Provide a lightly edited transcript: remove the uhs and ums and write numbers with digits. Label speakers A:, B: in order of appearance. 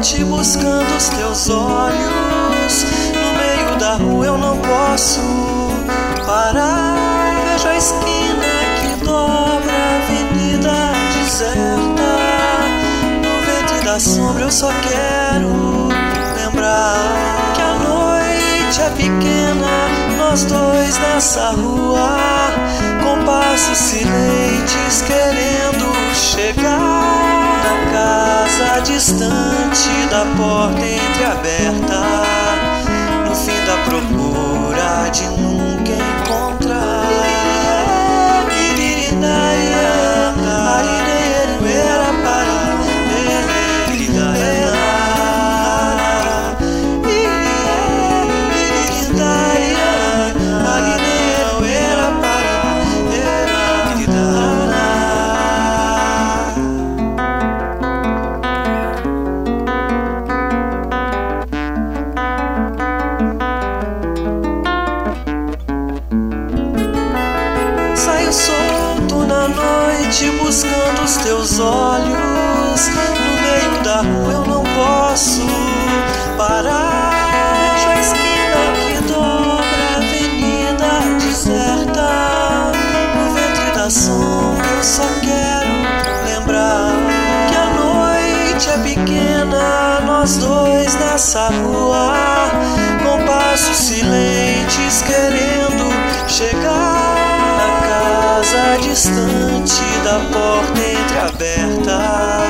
A: noite buscando os teus olhos. No meio da rua eu não posso parar. Vejo a esquina que dobra a avenida deserta. No ventre da sombra eu só quero lembrar que a noite é pequena, nós dois nessa rua, com passos silentes querendo chegar na casa distante da porta entreaberta, no fim da procura de nunca encontrar. Solto na noite buscando os teus olhos. No meio da rua eu não posso parar. Vejo a esquina que dobra a avenida deserta. No ventre da sombra eu só quero lembrar que a noite é pequena, nós dois nessa rua, com passos silentes querendo chegar casa distante da porta entreaberta.